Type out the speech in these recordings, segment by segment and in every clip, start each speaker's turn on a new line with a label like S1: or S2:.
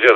S1: Roger,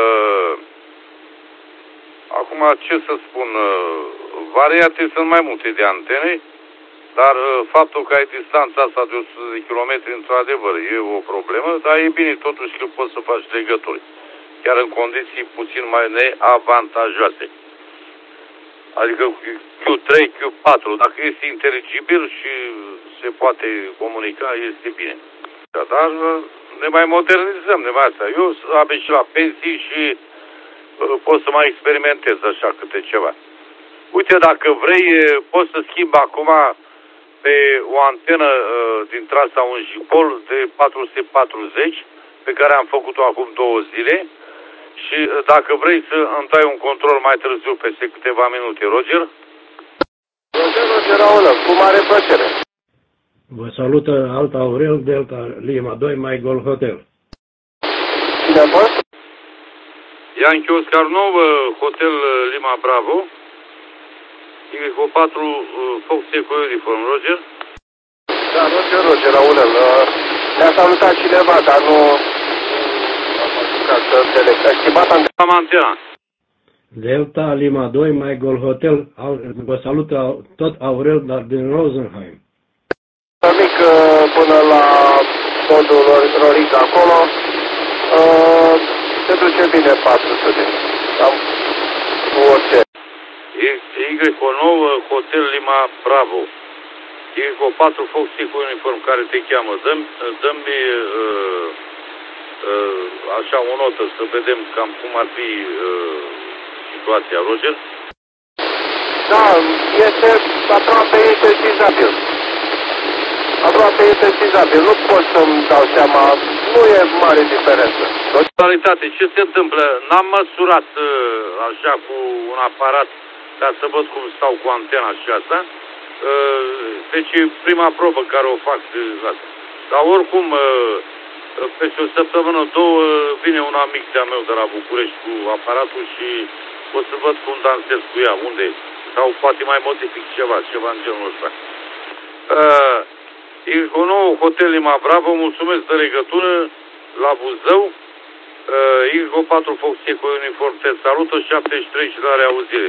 S1: acum ce să spun, variate sunt mai multe de antene, dar faptul că ai distanța asta de 100 de kilometri, într-adevăr, e o problemă, dar e bine totuși că poți să faci legături, chiar în condiții puțin mai neavantajoase. Adică Q3, Q4, dacă este inteligibil și se poate comunica, este bine. Dar ne mai modernizăm, ne mai asta. Eu am și la pensii și pot să mai experimentez așa câte ceva. Uite, dacă vrei, poți să schimbi acum pe o antenă din trasa un jipol de 440, pe care am făcut-o acum 2 zile. Și dacă vrei să îmi dai un control mai târziu, peste câteva minute, Roger?
S2: Roger, Aulă, cu mare plăcere.
S3: Vă salută Alfa Aurel, Delta Lima 2, Mike Golf Hotel.
S2: Cine a fost?
S1: Yankee Oscar 9, Hotel Lima Bravo. Y4, Fox Eco Uniform, Roger?
S2: Da, Roger, Aulel. Ne-a salutat cineva, dar nu... Ca să înțeleg. Ai schimbat
S1: antena.
S3: Delta Lima 2, Mike Golf Hotel. Vă salută tot Aurel, dar din Rosenheim.
S2: Mic până la podul Roric acolo. Se duce bine 400. Cam cu orice.
S1: Y9, Hotel Lima Bravo. Y4, Fox Eco Uniform, care te cheamă. Dă-mi așa o notă să vedem cam cum ar fi situația, Roger?
S2: Da, este aproape sesizabil. Nu pot să-mi dau seama, nu e mare diferență.
S1: Totalitate, ce se întâmplă? N-am măsurat așa cu un aparat ca să văd cum stau cu antena și asta. Deci e prima probă care o fac de asta. Dar oricum, peste o săptămână, 2, vine un amic de-a meu de la București cu aparatul și o să văd cum dansez cu ea, unde. Sau poate mai modific ceva în genul ăsta. Y9, Hotel Lima Bravo, mulțumesc de legătură la Buzău. Y4 Fox Eco Uniform te salută, 73 și la reauzire.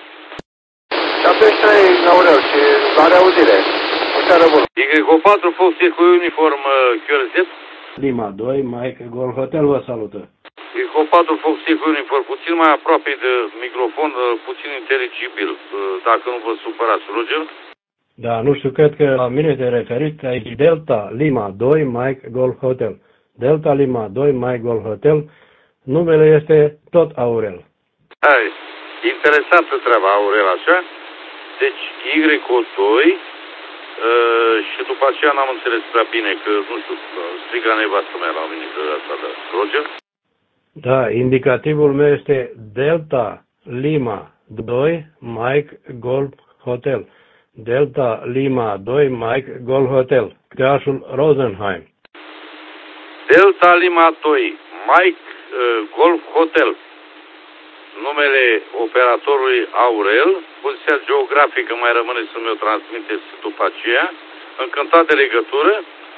S2: 73 Aurel și la reauzire. O seară bună.
S1: Y4 Fox Eco Uniform QRZ.
S3: Lima 2, Mike Golf Hotel vă salută.
S1: Y4 Fox Eco Uniform, puțin mai aproape de microfon, puțin inteligibil, dacă nu vă supărați, Roger.
S3: Da, nu știu, cred că la mine te referit aici Delta Lima 2, Mike Golf Hotel. Delta Lima 2, Mike Golf Hotel, numele este tot Aurel.
S1: Hai, interesantă treaba, Aurel, așa? Deci Y2 și după aceea n-am înțeles prea bine, că, nu știu, striga nevastă mea la mine de asta, de Roger?
S3: Da, indicativul meu este Delta Lima 2, Mike Golf Hotel. Delta Lima 2, Mike Golf Hotel. Orașul Rosenheim.
S1: Delta Lima 2, Mike Golf Hotel. Numele operatorului Aurel, poziția geografică mai rămâne să mi-o transmiteți după aceea. Încântat de legătură.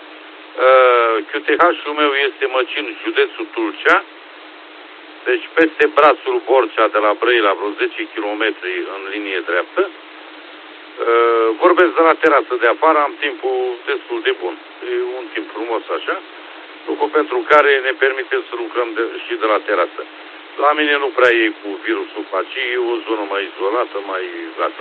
S1: QTH-ul meu este Măcin, județul Tulcea. Deci peste brațul Borcea de la Brăila, vreo 10 km în linie dreaptă. Vorbesc de la terasă de afară, am timpul destul de bun. E un timp frumos așa, lucru pentru care ne permite să lucrăm și de la terasă. La mine nu prea e cu virusul pacii, e o zonă mai izolată, mai gata.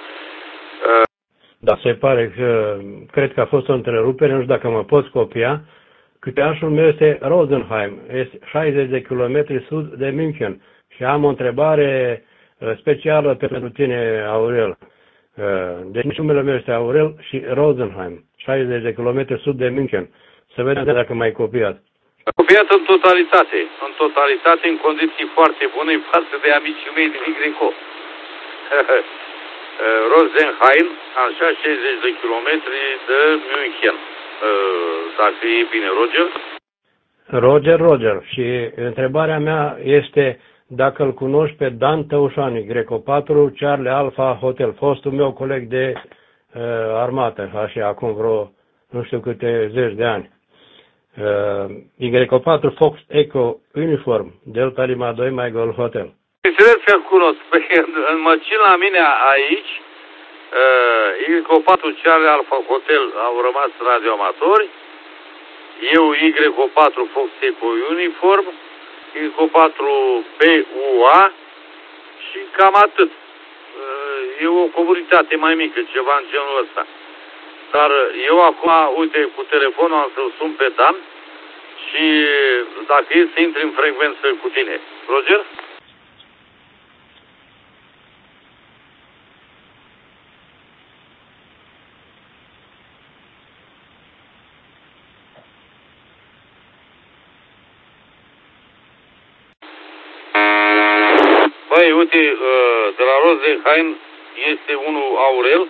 S3: Da, se pare că, cred că a fost o întrerupere, nu știu dacă mă poți copia. QTH-ul meu este Rosenheim, este 60 de km sud de München. Și am o întrebare specială pentru tine, Aurel. Deci numele meu este Aurel și Rosenheim, 60 de km sud de München. Să vedem dacă m-ai copiat.
S1: Copiat în totalitate, în condiții foarte bune față de amicii mei din Igrico. Rosenheim, așa 60 de kilometri de München. Dacă e bine, Roger?
S3: Roger. Și întrebarea mea este dacă îl cunoști pe Dan Tăușani, Greco 4, Charlie Alpha Hotel, fostul meu coleg de armată, așa, acum vreo nu știu câte zeci de ani. Y4 Fox Echo Uniform, Delta Lima 2 Mike Golf Hotel.
S1: Bineînțeles că cunosc. În măcin la mine aici, Y4 Charlie Alpha Hotel au rămas radioamatori, eu Y4 Fox Echo Uniform, Y4 PUA și cam atât. E o comunitate mai mică, ceva în genul ăsta. Dar eu acum, uite, cu telefonul am să-l sun pe Dan și dacă e să intri în frecvență cu tine. Roger? Băi, uite, de la Rosenheim este unul Aurel.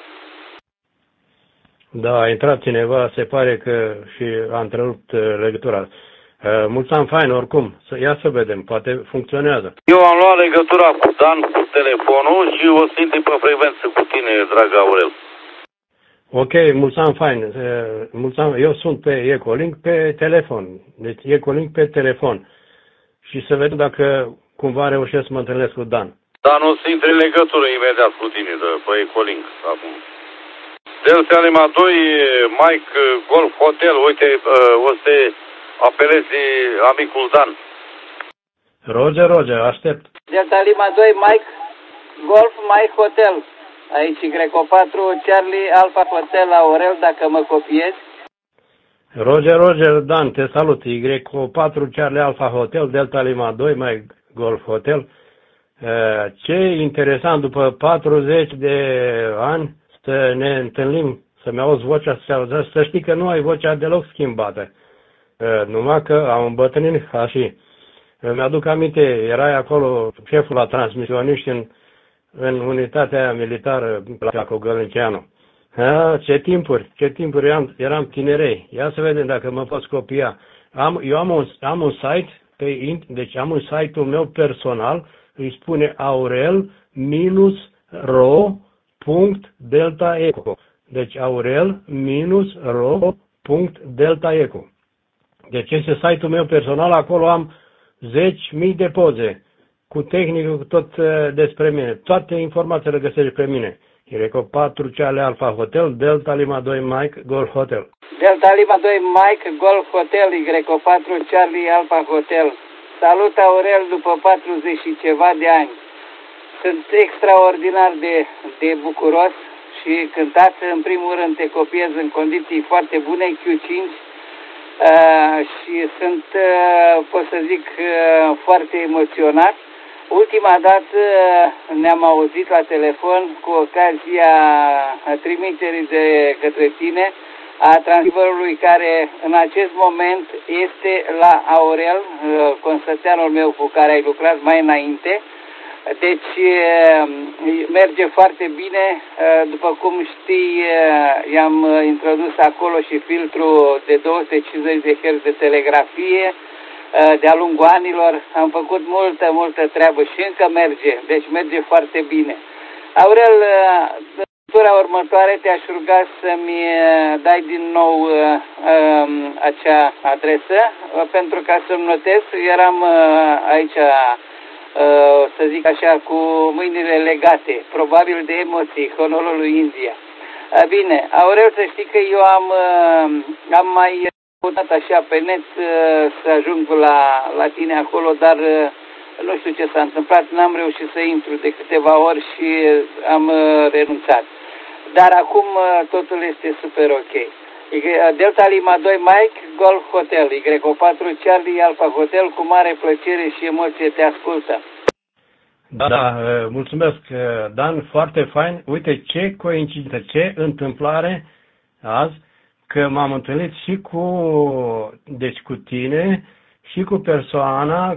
S3: Da, a intrat cineva, se pare că și a întrerupt legătura. Mulțumim, fain, oricum. Ia să vedem, poate funcționează.
S1: Eu am luat legătura cu Dan cu telefonul și o să intri pe frecvență cu tine, dragă Aurel.
S3: Ok, mulțumim, fain. Eu sunt pe Ecolink pe telefon. Deci Ecolink pe telefon. Și să vedem dacă cumva reușesc să mă întâlnesc cu Dan.
S1: Dan o să intri în legătură imediat cu tine pe Ecolink acum. Delta Lima 2, Mike Golf Hotel, uite, o să apelezi amicul Dan.
S3: Roger, aștept.
S4: Delta Lima 2, Mike Golf, Mike Hotel. Aici Y4 Charlie Alpha Hotel Aurel, dacă mă copiezi.
S3: Roger, Dan, te salut. Y4 Charlie Alpha Hotel, Delta Lima 2, Mike Golf Hotel. Ce interesant, după 40 de ani, să ne întâlnim, să-mi auzi vocea, să știi că nu ai vocea deloc schimbată. Numai că am îmbătrânit și mi-aduc aminte, erai acolo șeful la transmisioniști în unitatea militară la Cogălnceanu. Ce timpuri eram tinerei. Ia să vedem dacă mă poți copia. Eu am un site, deci am un site-ul meu personal, îi spune aurel-ro.deltaeco. Deci aurel-ro.deltaeco. Deci este site-ul meu personal, acolo am 10.000 de poze cu tehnică, cu tot despre mine. Toate informațiile găsești pe mine. Y4 Charlie Alpha Hotel, Delta Lima 2 Mike Golf Hotel.
S4: Delta Lima 2 Mike Golf Hotel, Y4 Charlie Alpha Hotel. Salut, Aurel, după 40 și ceva de ani. Sunt extraordinar de bucuros și cântat. În primul rând te copiez în condiții foarte bune, Q5, și sunt, pot să zic, foarte emoționat. Ultima dată ne-am auzit la telefon cu ocazia trimiterii de către tine a transferului care în acest moment este la Aurel, consăteanul meu cu care ai lucrat mai înainte. Deci merge foarte bine. După cum știi, i-am introdus acolo și filtrul de 250 de Hz de telegrafie. De-a lungul anilor am făcut multă treabă și încă merge, deci merge foarte bine. Aurel, tura următoare te-aș ruga să-mi dai din nou acea adresă, pentru ca să-mi notez. Eram aici, să zic așa, cu mâinile legate, probabil de emoții, honorul lui India. Bine, Aurel, să știi că eu am mai căutat așa pe net să ajung la tine acolo, dar nu știu ce s-a întâmplat, n-am reușit să intru de câteva ori și am renunțat. Dar acum totul este super ok. Delta Lima 2 Mike Golf Hotel, Y4 Charlie Alpha Hotel, cu mare plăcere și emoție te ascultă.
S3: Da, mulțumesc, Dan, foarte fain. Uite ce coincidență, ce întâmplare azi, că m-am întâlnit și cu tine și cu persoana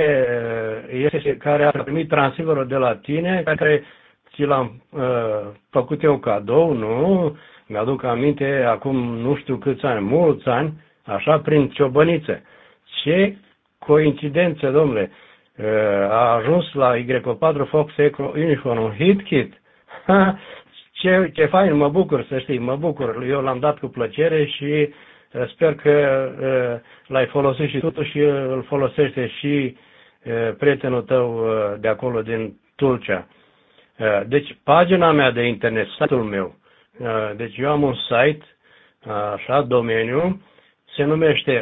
S3: care a primit transferul de la tine, care ți l-am făcut eu cadou, nu? Mi-aduc aminte, acum nu știu câți ani, mulți ani, așa, prin ciobăniță. Ce coincidență, domnule! A ajuns la Y4 Fox Echo Uniform, un hit kit. Ce fain, mă bucur, să știi, mă bucur. Eu l-am dat cu plăcere și Sper că l-ai folosit și tu și îl folosește și prietenul tău de acolo din Tulcea. Deci, pagina mea de internet, site-ul meu, deci eu am un site, așa, domeniu, se numește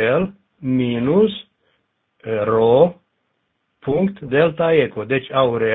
S3: aurel-ro.deltaeco. Deci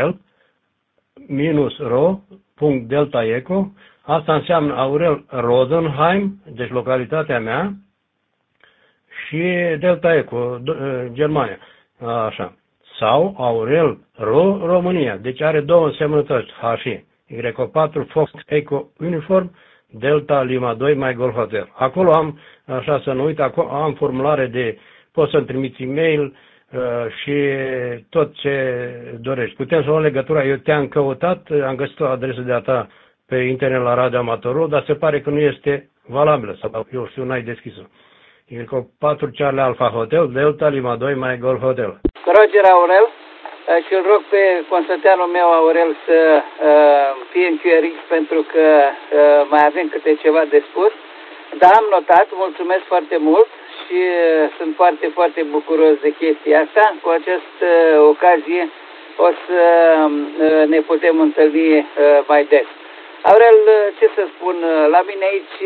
S3: aurel-ro.deltaeco. Asta înseamnă Aurel Rosenheim, deci localitatea mea, și Delta Eco, Germania. Așa. Sau Aurel Ro, România. Deci are două însemnătăți, HI. Y4 Fox Eco Uniform, Delta Lima 2 My Golf Hotel. Acolo am, așa să nu uit, acolo am formulare de, poți să-mi trimiți e-mail și tot ce dorești. Putem să luăm legătura, eu te-am căutat, am găsit o adresă de-a ta pe internet la Radio Amatorul, dar se pare că nu este valabilă, sau eu știu, n-ai deschis-o. E cu 4 Charlie Alpha Hotel, Delta Lima 2 My Golf Hotel.
S4: Roger Aurel, și îl rog pe consăteanul meu Aurel să fie în QRX pentru că mai avem câte ceva de spus. Dar am notat, mulțumesc foarte mult și sunt foarte, foarte bucuros de chestia asta. Cu această ocazie o să ne putem întâlni mai des. Aurel, ce să spun, la mine aici,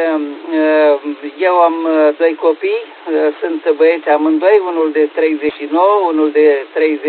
S4: eu am doi copii, sunt băieți amândoi, unul de 39, unul de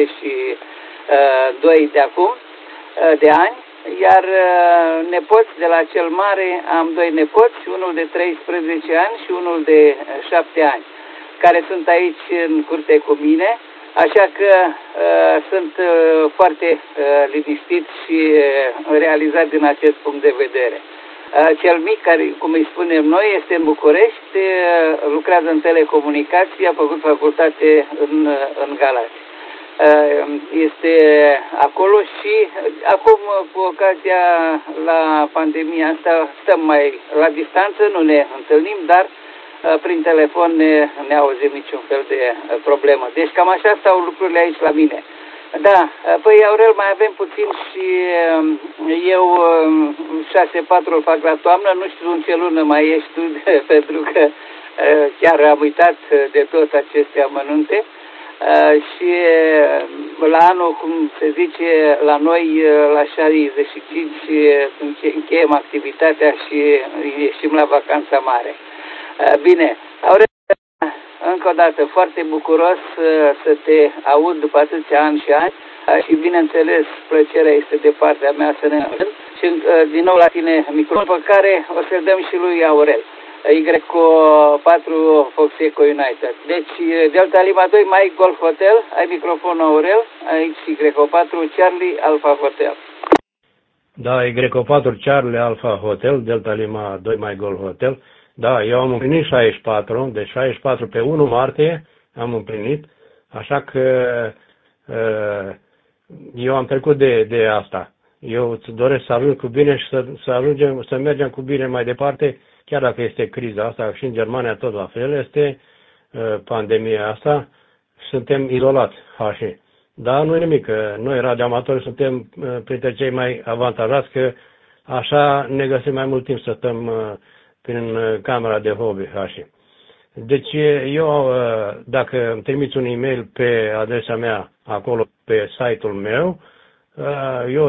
S4: 32 de acum, de ani, iar nepoți de la cel mare am doi nepoți, unul de 13 ani și unul de 7 ani, care sunt aici în curte cu mine. Așa că sunt foarte liniștit și realizat din acest punct de vedere. Cel mic, care, cum îi spunem noi, este în București, lucrează în telecomunicații, a făcut facultate în Galați. Este acolo și acum, cu ocazia la pandemia asta, stăm mai la distanță, nu ne întâlnim, dar prin telefon ne auzim niciun fel de problemă. Deci cam așa stau lucrurile aici la mine. Da, păi Aurel, mai avem puțin și eu 6-4 îl fac la toamnă, nu știu în ce lună mai ești tu, pentru că chiar am uitat de tot aceste amănunte. Și la anul, cum se zice, la noi la 65 încheiem activitatea și ieșim la vacanța mare. Bine, Aurel, încă o dată foarte bucuros să te aud după atâția ani și ani și bineînțeles plăcerea este de partea mea să ne întâlnim și din nou la tine microfonul pe care o să-l dăm și lui Aurel. Y4 Fox Eco United. Deci Delta Lima 2 My Golf Hotel, ai microfonul Aurel, aici Y4 Charlie Alpha Hotel.
S3: Da, Y4 Charlie Alpha Hotel, Delta Lima 2 My Golf Hotel. Da, eu am împlinit 64, deci 64 pe 1 martie am împlinit, așa că eu am trecut de asta. Eu îți doresc să ajung cu bine și să mergem cu bine mai departe, chiar dacă este criza asta, și în Germania tot la fel este pandemia asta, suntem izolați, hași. Dar nu e nimic, noi radioamatori suntem printre cei mai avantajați, că așa ne găsim mai mult timp să stăm prin camera de hobby, hași. Deci eu, dacă îmi trimiți un e-mail pe adresa mea acolo pe site-ul meu, eu